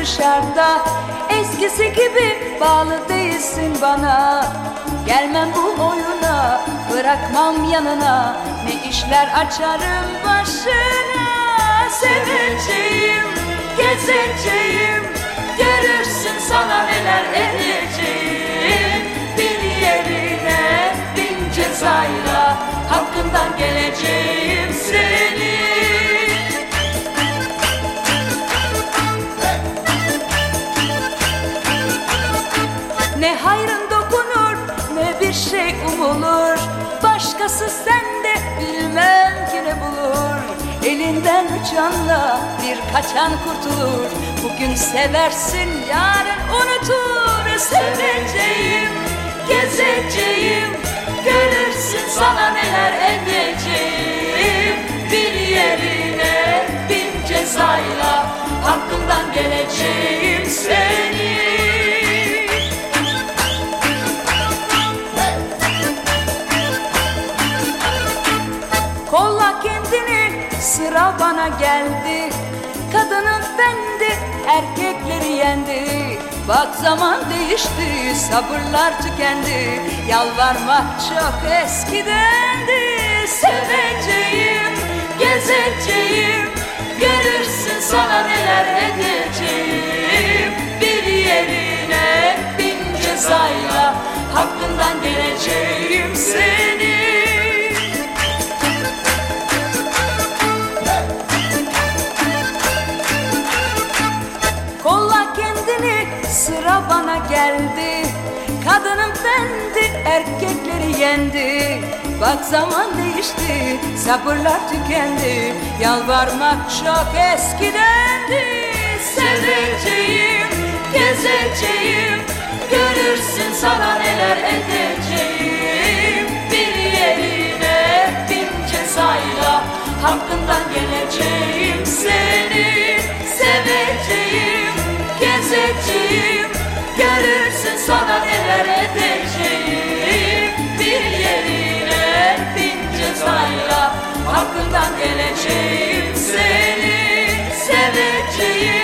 dışarıda. Eskisi gibi bağlı değilsin bana. Gelmem bu oyuna, bırakmam yanına. Ne işler açarım başına. Seveceğim, gezeceğim, görürsün sana neler edeceğim. Bir yerine bin cezayla hakkından geleceğim seni. Ne hayrın dokunur, ne bir şey umulur. Başkası sende bilmem ki ne bulur. Elinden uçanla bir kaçan kurtulur. Bugün seversin, yarın unutur. Seveceğim, gezeceğim, görürsün sana neler edeceğim. Bir yerine bin cezayla hakkından geleceğim seni. Kolla kendini, sıra bana geldi. Kadının fendi, erkekleri yendi. Bak zaman değişti, sabırlar tükendi. Yalvarmak çok eskidendi. Seveceğim, gezeceğim, görürsün sana neler edeceğim. Bir yerine bin cezayla hakkından geleceğim seni. Kolla kendini, sıra bana geldi. Kadının fendi, erkekleri yendi. Bak zaman değişti, sabırlar tükendi. Yalvarmak çok eskidendi. Seveceğim, gezeceğim, görürsün sana neler edeceğim. Bir yerine bin cezayla hakkından geleceğim seni. Seveceğim, gezeceğim, görürsün sana neler edeceğim. Bir yerine bin cezayla hakkından geleceğim seni. Seveceğim,